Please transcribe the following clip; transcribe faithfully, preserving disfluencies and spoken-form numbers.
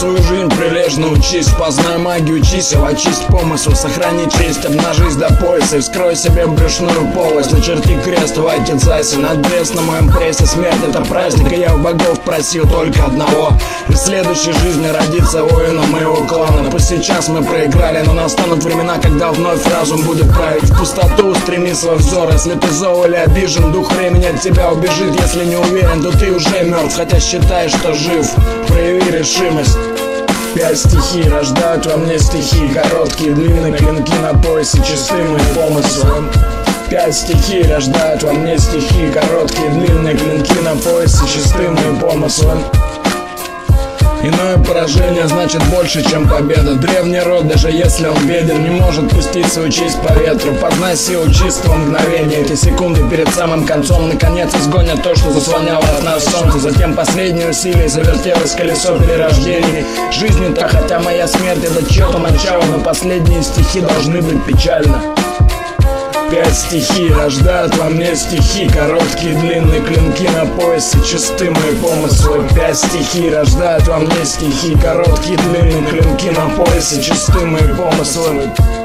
свою жизнь прилежно учись, познай магию чисел, очисть помысл, сохрани честь, обнажись до пояса и вскрой себе брюшную полость. Начерти крест в айтидзайсе, надбрез на моем прессе. Смерть — это праздник, и я у богов просил только одного: в следующей жизни родиться воином моего клана. Пусть сейчас мы проиграли, но настанут времена, когда вновь разум будет править. В пустоту устреми свой взор, если ты зол или обижен, дух времени от тебя убежит. Если не уверен, то ты уже мертв, хотя считаешь, что жив. Прояви решимость. Пять стихий рождают во мне стихи, короткие, длинные клинки на поясе, чистые мои помыслы. Пять стихий рождают во мне стихи, короткие, длинные клинки на поясе, чистые мои помыслы. Иное поражение значит больше, чем победа. Древний род, даже если он беден, не может пустить свою честь по ветру. Познай силу чистого мгновения. Эти секунды перед самым концом наконец изгонят то, что заслоняло от нас солнце. Затем последние усилия, завертелось колесо перерождений. Жизнь-то, хотя моя смерть — это чье-то начало, но последние стихи должны быть печально. Пять стихий рождают во мне стихи, короткие, длинные клинки на поясе, чисты мои помыслы. Пять стихий рождают во мне стихи, короткие, длинные клинки на поясе, чисты мои помыслы.